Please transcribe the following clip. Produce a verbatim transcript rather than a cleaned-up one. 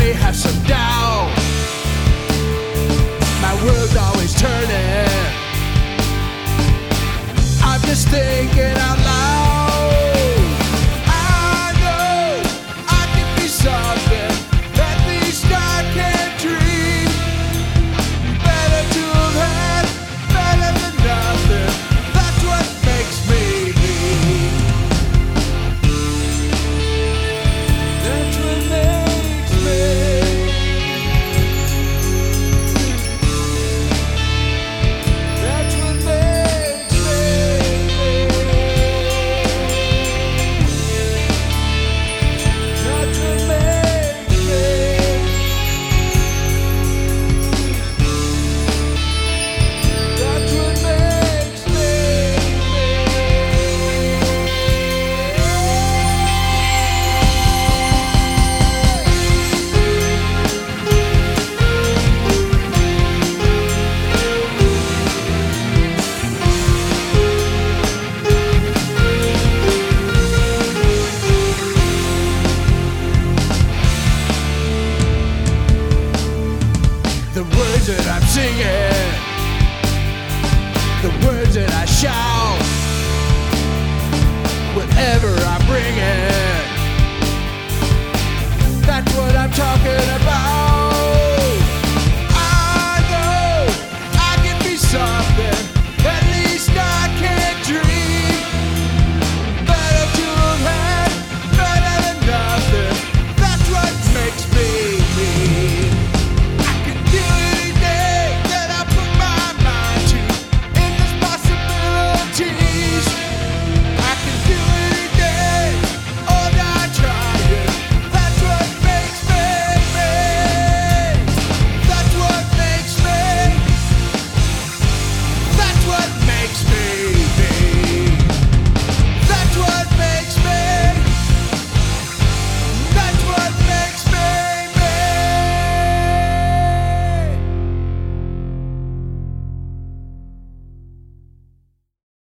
may have some doubt. My world's always turning. I'm just thinking out loud. I know I can be something at least I can dream. Better to have had, better than nothing. That's what makes me me. That's what makes me. That's what makes me. That's what makes me. That's what makes the words that I'm singing, the words that I shout, whatever I bring it, that's what I'm talking